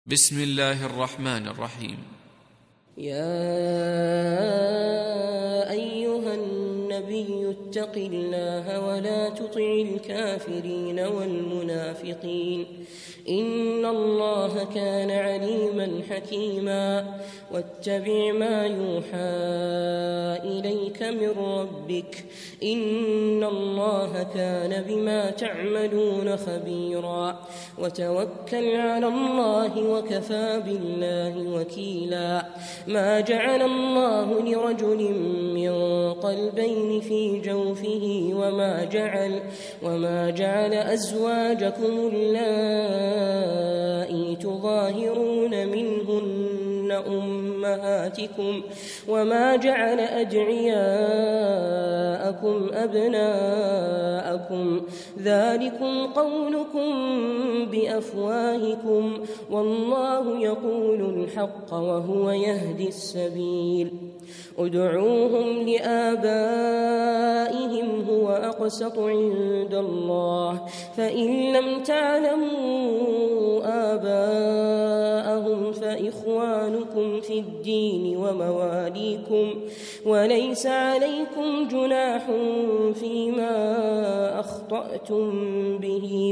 بسم الله الرحمن الرحيم. يا أيها النبي اتق الله ولا تطع الكافرين والمنافقين إن الله كان عليما حكيما واتبع ما يوحى إليك من ربك إن الله كان بما تعملون خبيرا وتوكل على الله وكفى بالله وكيلا ما جعل الله لرجل من قلبين في جوفه وما جعل أزواجكم اللائي تظاهرون منهن أمهاتكم وما جعل أدعياءكم أبناءكم ذلكم قولكم بأفواهكم والله يقول الحق وهو يهدي السبيل ادعوهم لآبائهم هو أقسط عند الله فإن لم تعلموا آباءهم فإخوانكم في الدين ومواليكم وليس عليكم جناح فيما أخطأتم به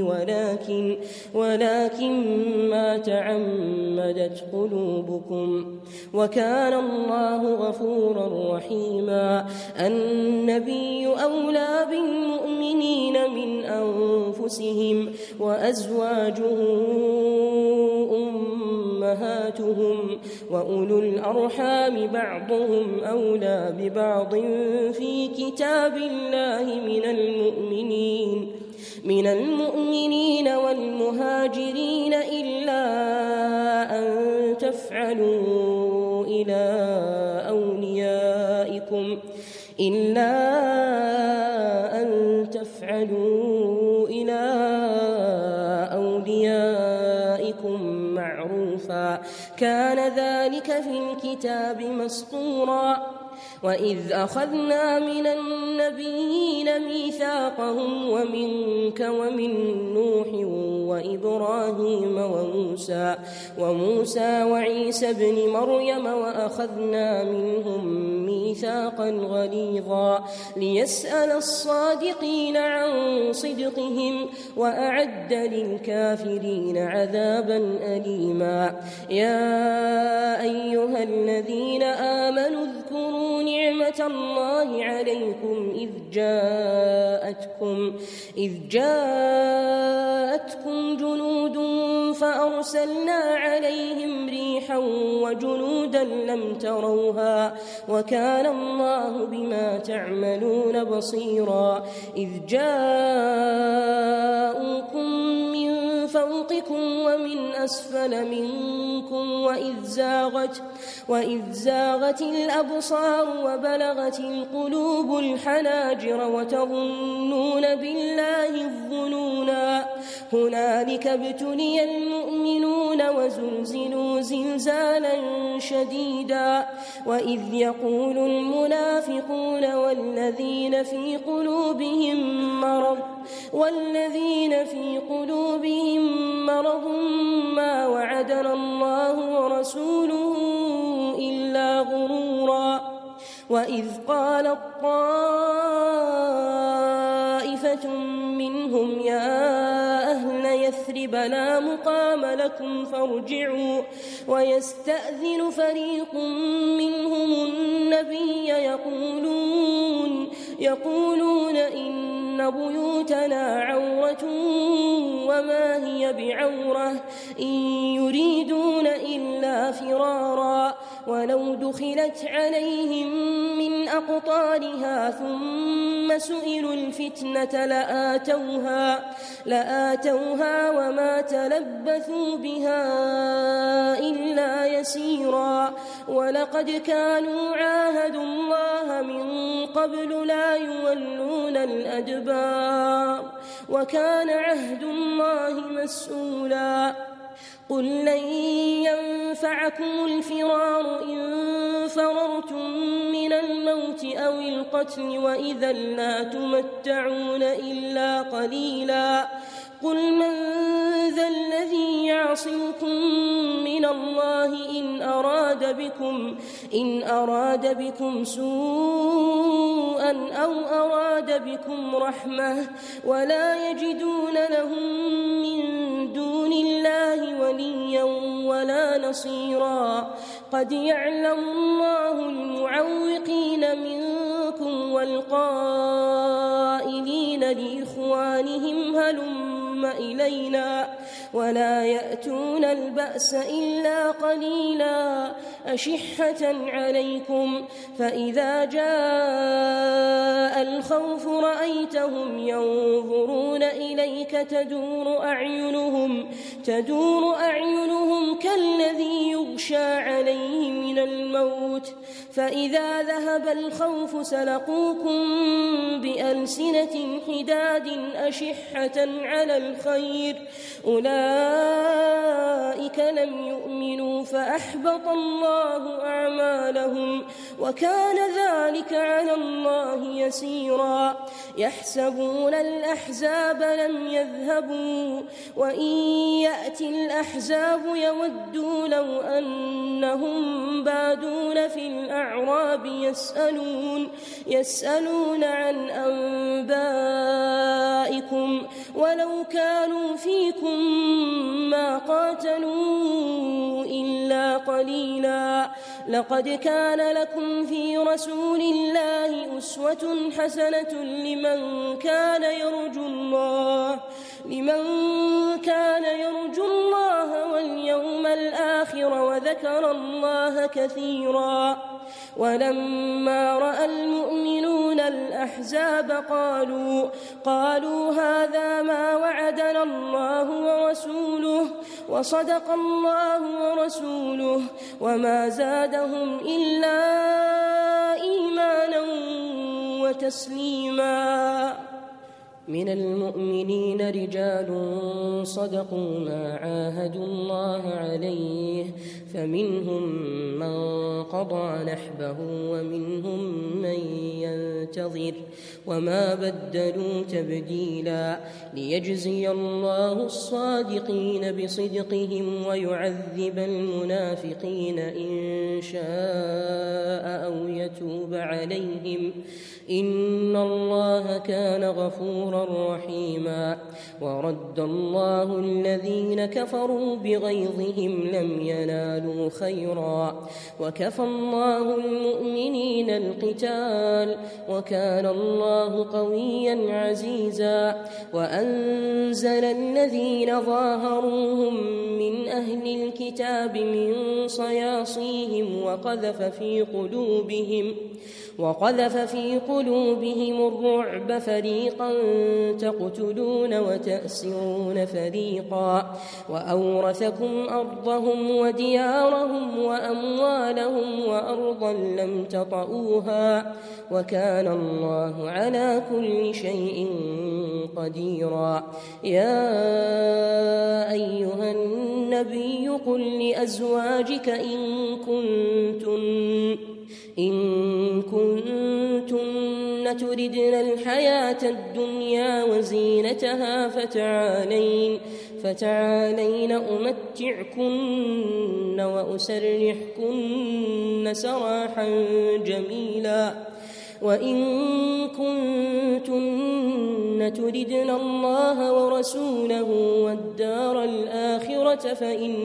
ولكن ما تعمدت قلوبكم وكان الله غفورا رحيما النبي أولى بالمؤمنين من أنفسهم وأزواجه أمهاتهم وأولو الأرحام بعضهم أولى ببعض في كتاب الله من المؤمنين والمهاجرين إلا أن تفعلوا إلى أوليائكم معروفا كان ذلك في الكتاب مسطورا وإذ أخذنا من النبيين ميثاقهم ومنك ومن نوح وإبراهيم وموسى وعيسى ابن مريم وأخذنا منهم ميثاقا غليظا ليسأل الصادقين عن صدقهم وأعد للكافرين عذابا أليما يا أيها الذين آمنوا اذكروا نعمة الله عليكم إذ جاءتكم جنود فأرسلنا عليهم ريحا وجنودا لم تروها وكان الله بما تعملون بصيرا إذ جاءوكم من فوقكم ومن أسفل منكم وإذ زاغت الأبصار وبلغت القلوب الحناجر وتظنون بالله الظنونا هنالك ابتلي المؤمنون وزلزلوا زلزالا شديدا وإذ يقول المنافقون والذين في قلوبهم مرض ما وعدنا الله ورسوله إلا غرورا وإذ قالت طائفة منهم يا أهل يثرب لا مقام لكم فارجعوا ويستأذن فريق منهم النبي يقولون إن بيوتنا عورة وما هي بعورة إن يريدون إلا فرارا ولو دخلت عليهم من أقطارها ثم سئلوا الفتنة لآتوها وما تلبثوا بها إلا يسيرا ولقد كانوا عاهدوا الله من قبل لا يولون الأدبار وكان عهد الله مسؤولا قل لن ينفعكم الفرار إن فررتم من الموت أو القتل وإذا لا تمتعون إلا قليلا قل من ذا الذي يعصمكم من من الله إن أراد بكم سوءا أو أراد بكم رحمة ولا يجدون لهم من دون الله وليا ولا نصيرا قد يعلم الله المعوقين منكم والقائلين لإخوانهم هلم إلينا ولا يأتون البأس إلا قليلا أشحة عليكم فإذا جاء الخوف رأيتهم ينظرون إليك تدور أعينهم كالذي يغشى عليه من الموت فإذا ذهب الخوف سلقوكم بألسنة حداد أشحة على الخير أولئك لم يؤمنوا فأحبط الله أعمالهم وكان ذلك على الله يسيرا يحسبون الأحزاب لم يذهبوا وإن يأتي الأحزاب يودوا لو أنهم بادون في الأعراب يسألون عن أنبائكم ولو كانوا فيكم ما قاتلوا إلا قليلا لقد كان لكم في رسول الله أسوة حسنة لمن كان يرجو الله واليوم الآخر وذكر الله كثيرا ولما رأى المؤمنون الأحزاب قالوا هذا ما وعدنا الله ورسوله وصدق الله ورسوله وما زادهم إلا إيمانا وتسليما من المؤمنين رجال صدقوا ما عاهدوا الله عليه فمنهم من قضى نحبه ومنهم من ينتظر وما بدلوا تبديلا ليجزي الله الصادقين بصدقهم ويعذب المنافقين إن شاء أو يتوب عليهم إن الله كان غفورا رحيما ورد الله الذين كفروا بغيظهم لم ينالوا خيرا وكفى الله المؤمنين القتال وكان الله قويا عزيزا وأنزل الذين ظاهروهم من أهل الكتاب من صياصيهم وقذف في قلوبهم الرعب فريقا تقتلون وتأسرون فريقا وأورثكم أرضهم وديارهم وأموالهم وأرضا لم تطئوها وكان الله على كل شيء قديرا يا أيها النبي قل لأزواجك إن كنتن تردن الحياة الدنيا وزينتها فتعالين أمتعكن وأسرحكن سراحا جميلا وإن كنتن تردن الله ورسوله والدار الآخرة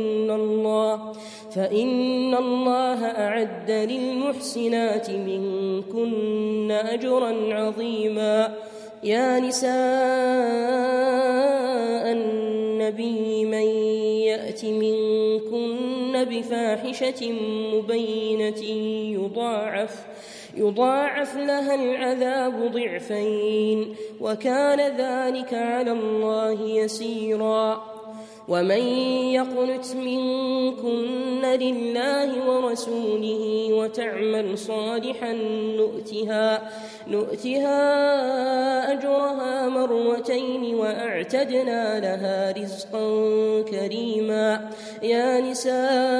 فإن الله أعد للمحسنات منكن أجرا عظيما يا نساء النبي من يأت منكن بفاحشة مبينة يضاعف لها العذاب ضعفين وكان ذلك على الله يسيرا ومن يقنت منكن لله ورسوله وتعمل صالحا نؤتها أجرها مرتين وأعتدنا لها رزقا كريما يا نساء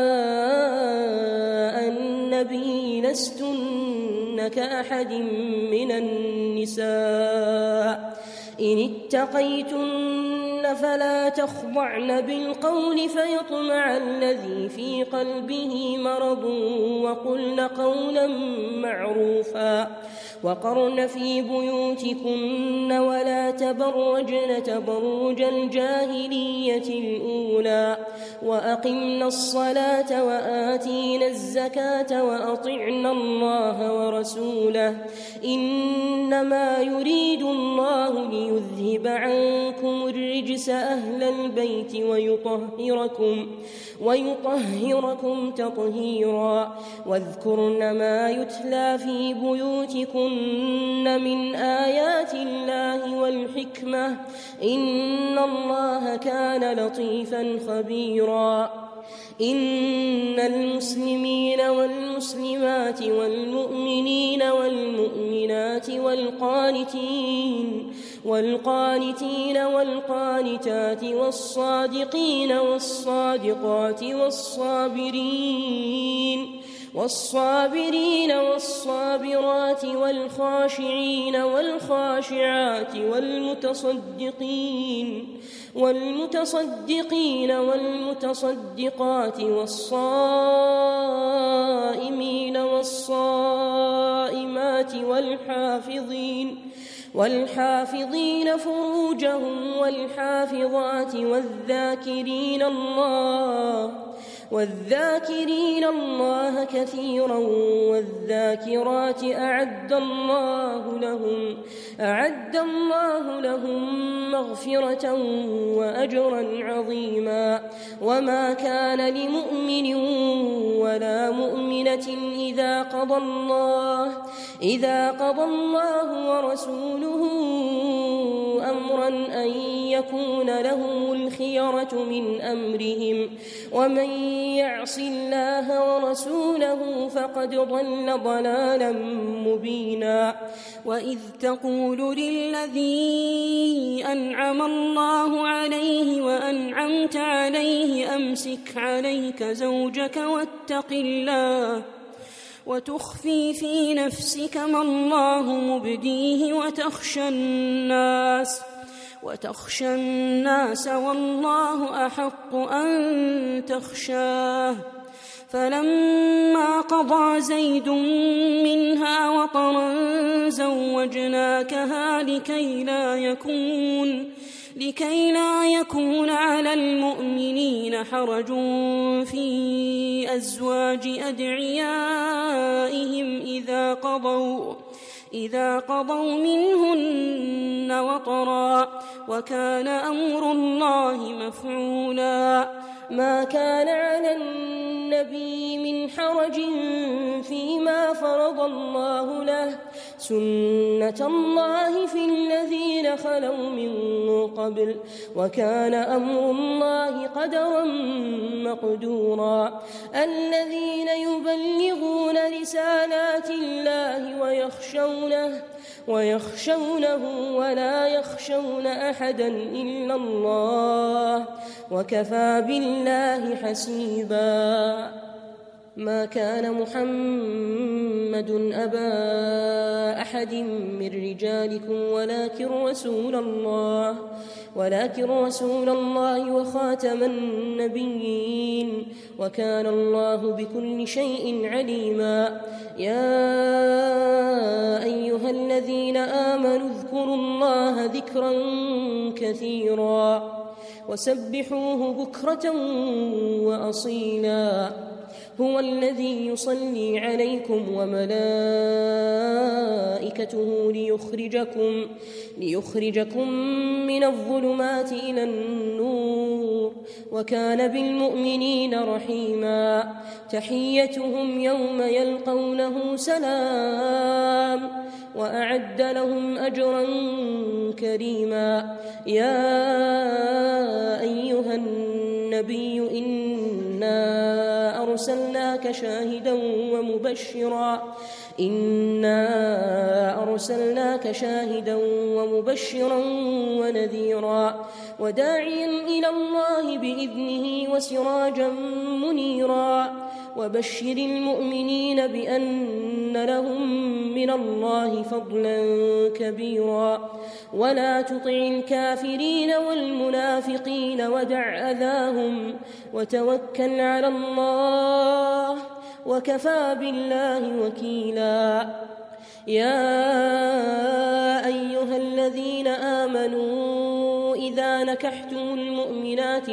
النبي لستن كأحد من النساء إن اتقيتن فلا تخضعن بالقول فيطمع الذي في قلبه مرض وقلن قولا معروفا وقرن في بيوتكن ولا تبرجن تبرج الجاهلية الأولى وأقمنا الصلاة وآتينا الزكاة وأطعنا الله ورسوله إنما يريد الله ليذهب عنكم الرجس أهل البيت ويطهركم تطهيرا واذكرن ما يتلى في بيوتكن من آيات الله والحكمة إن الله كان لطيفا خبيرا إن المسلمين والمسلمات والمؤمنين والمؤمنات والقانتين والقانتات والصادقين والصادقات والصابرين والصابرات والخاشعين والخاشعات والمتصدقين والمتصدقات والصائمين والصائمات والحافظين فروجهم والحافظات والذاكرين الله كثيرا والذاكرات أعد الله لهم مغفرة وأجرا عظيما وما كان لمؤمن ولا مؤمنة إذا قضى الله ورسوله أمرا أن يكون لهم الخيرة من أمرهم ومن يعص الله ورسوله فقد ضل ضلالا مبينا وإذ تقول للذي أنعم الله عليه وأنعمت عليه أمسك عليك زوجك واتق الله وتخفي في نفسك ما الله مبديه وتخشى الناس والله أحق أن تخشاه فلما قضى زيد منها وطرا زوجناكها لكي لا يكون على المؤمنين حرج في أزواج أدعيائهم إذا قضوا منهن وطرا وكان أمر الله مفعولا ما كان على النبي من حرج فيما فرض الله له سنة الله في الذين خلوا من قبل وكان أمر الله قدرا مقدورا الذين يبلغون رسالات الله ويخشونه ولا يخشون أحدا إلا الله وكفى بالله حسيبا ما كان محمد أبا أحد من رجالكم ولكن رسول الله وخاتم النبيين وكان الله بكل شيء عليما يا أيها الذين آمنوا اذكروا الله ذكرا كثيرا وسبحوه بكرة وأصيلا هو الذي يصلي عليكم وملائكته ليخرجكم من الظلمات إلى النور وكان بالمؤمنين رحيما تحيتهم يوم يلقونه سلام وأعد لهم أجرا كريما يا أيها النبي إنا أرسلناك شاهدا ومبشرا ونذيرا وداعيا إلى الله بإذنه وسراجا منيرا وبشر المؤمنين بأن لهم من الله فضلا كبيرا ولا تطع الكافرين والمنافقين ودع أذاهم وتوكل على الله وكفى بالله وكيلا يا أيها الذين آمنوا إذا نكحتم المؤمنات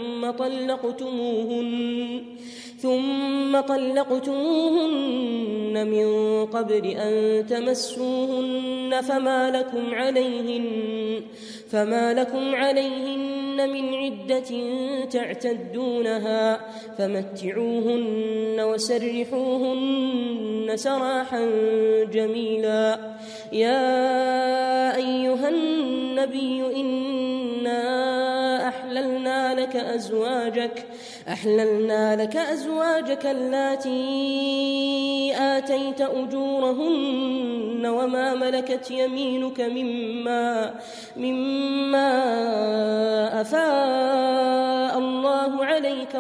ثم طلقتموهن من قبل أن تمسوهن فما لكم عليهن من عدة تعتدونها فمتعوهن وسرحوهن سراحا جميلا يا أيها النبي إنا أحللنا لك أزواجك اللاتي آتيت أجورهن وما ملكت يمينك مما أفاء الله عليك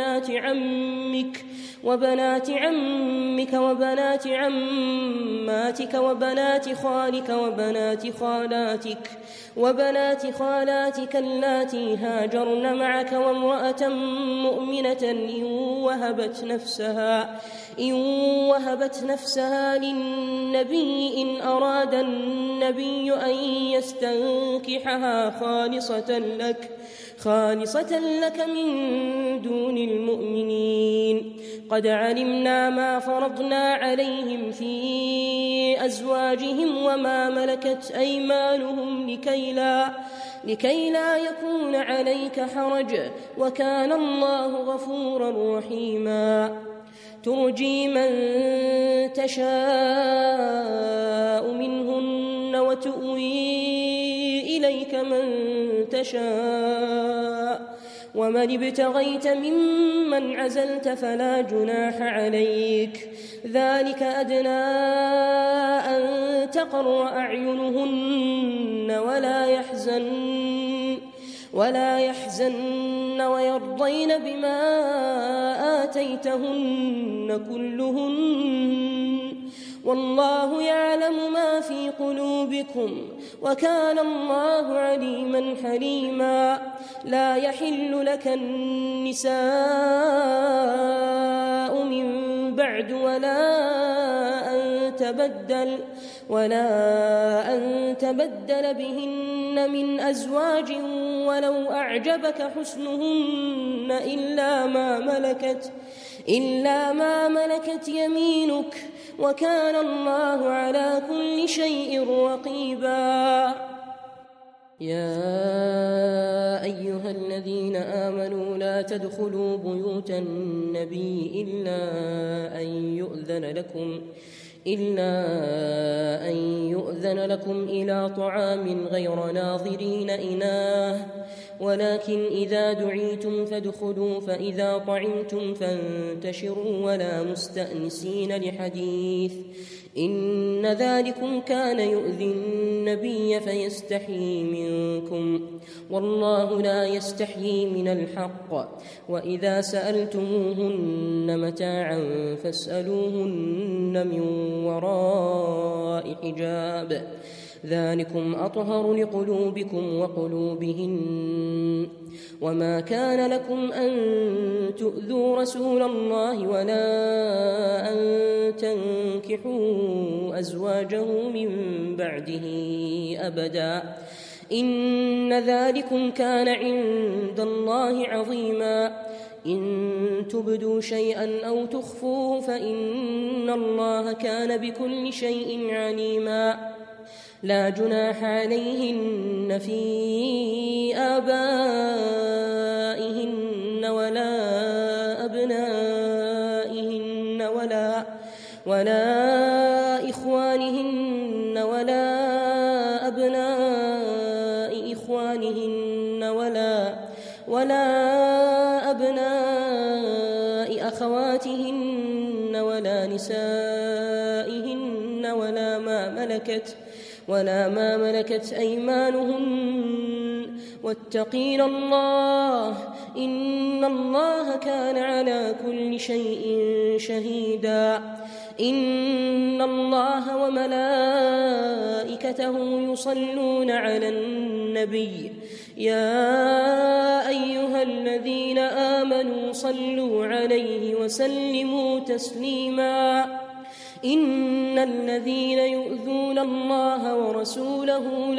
وبنات عمك وبنات عماتك وبنات خالك وبنات خالاتك اللاتي هاجرن معك وامرأة مؤمنة إن وهبت نفسها للنبي إن أراد النبي أن يستنكحها خالصة لك من دون المؤمنين قد علمنا ما فرضنا عليهم في أزواجهم وما ملكت أيمانهم لكي لا يكون عليك حرج وكان الله غفورا رحيما ترجي من تشاء منهن وتؤوي إليك من تشاء ومن ابتغيت ممن عزلت فلا جناح عليك ذلك أدنى أن تقر أعينهن ولا يحزن ويرضين بما آتيتهن كلهن والله يعلم ما في قلوبكم وكان الله عليما حليما لا يحل لك النساء من بعد ولا أن تبدل بهن من أزواج ولو أعجبك حسنهن إلا ما ملكت يمينك وكان الله على كل شيء رقيبا يا أيها الذين آمنوا لا تدخلوا بيوت النبي إلا أن يؤذن لكم إلى طعام غير ناظرين إناه ولكن إذا دعيتم فادخلوا فإذا طعمتم فانتشروا ولا مستأنسين لحديث إن ذلكم كان يؤذي النبي فيستحيي منكم والله لا يستحيي من الحق وإذا سألتموهن متاعا فاسألوهن من وراء حجاب ذلكم أطهر لقلوبكم وقلوبهن وما كان لكم أن تؤذوا رسول الله ولا أن تنكحوا أزواجه من بعده أبدا إن ذلكم كان عند الله عظيما إن تبدوا شيئا أو تخفوه فإن الله كان بكل شيء عليما لا جناح عليهن في آبائهن ولا أبنائهن ولا إخوانهن ولا أبناء إخوانهن ولا أبناء أخواتهن ولا نسائهن ولا ما ملكت أيمانهن واتقين الله إن الله كان على كل شيء شهيدا إن الله وملائكته يصلون على النبي يا أيها الذين آمنوا صلوا عليه وسلموا تسليما إن الذين يؤذون الله ورسوله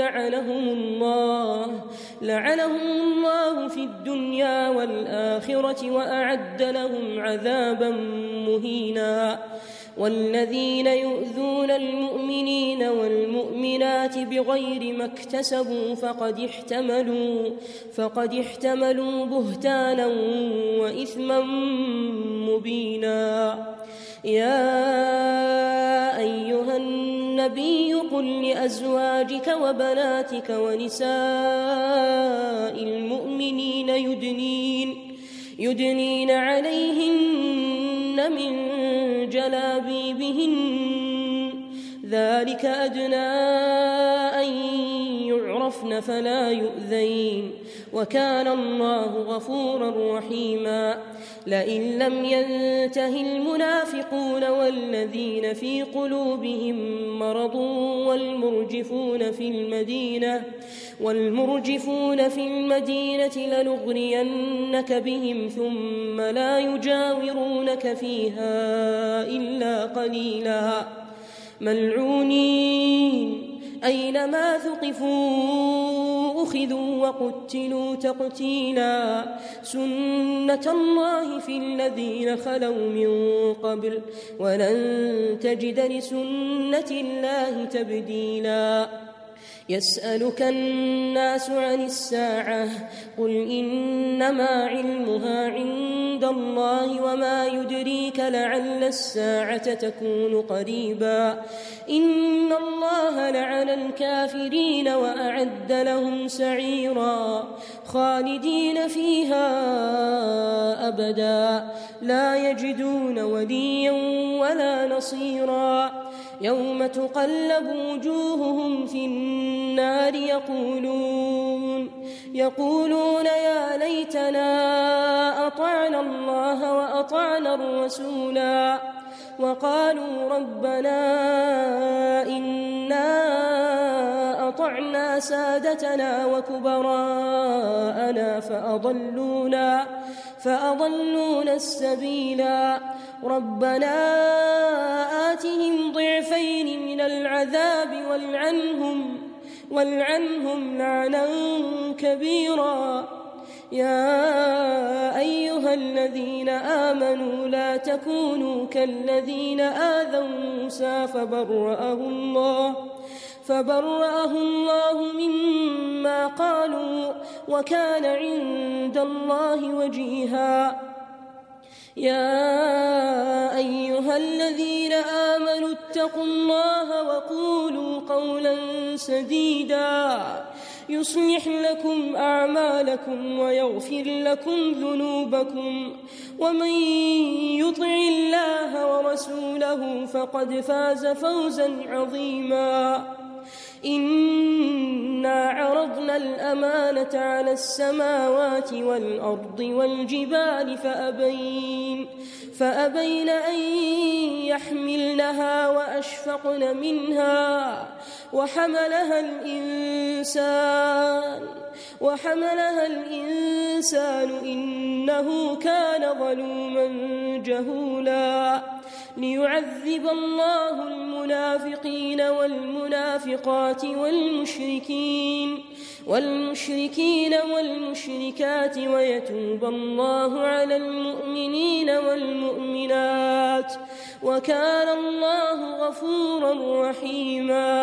لعنهم الله في الدنيا والآخرة وأعد لهم عذابا مهينا والذين يؤذون المؤمنين والمؤمنات بغير ما اكتسبوا فقد احتملوا بهتانا وإثما مبينا يا أيها النبي قل لأزواجك وبناتك ونساء المؤمنين يدنين عليهن من جلابيبهن ذلك أدنى أن يعرفن فلا يؤذين وكان الله غفورا رحيما لئن لم ينته المنافقون والذين في قلوبهم مرض والمرجفون في المدينة لنغرينك بهم ثم لا يجاورونك فيها إلا قليلا ملعونين أينما ثقفوا أخذوا وقتلوا تقتيلا سنة الله في الذين خلوا من قبل ولن تجد لسنة الله تبديلا يسألك الناس عن الساعة قل إنما علمها عند الله وما يدريك لعل الساعة تكون قريبا إن الله لعن الكافرين وأعد لهم سعيرا خالدين فيها أبدا لا يجدون وليا ولا نصيرا يوم تقلب وجوههم في النار يقولون يا ليتنا أطعنا الله وأطعنا الرسولا وقالوا ربنا إنا أطعنا سادتنا وكبراءنا فأضلونا السبيلا ربنا آتهم ضعفين من العذاب والعنهم لعنا كبيرا يا أيها الذين آمنوا لا تكونوا كالذين آذوا موسى فبرأه الله مما قالوا وكان عند الله وجيها يا أيها الذين آمنوا اتقوا الله وقولوا قولا سديدا يصلح لكم أعمالكم ويغفر لكم ذنوبكم ومن يطع الله ورسوله فقد فاز فوزا عظيما إنا عرضنا الأمانة على السماوات والأرض والجبال فأبين أن يحملنها وأشفقن منها وحملها الإنسان إنه كان ظلوما جهولا ليعذب الله المنافقين والمنافقات والمشركين والمشركات ويتوب الله على المؤمنين والمؤمنات وكان الله غفورا رحيما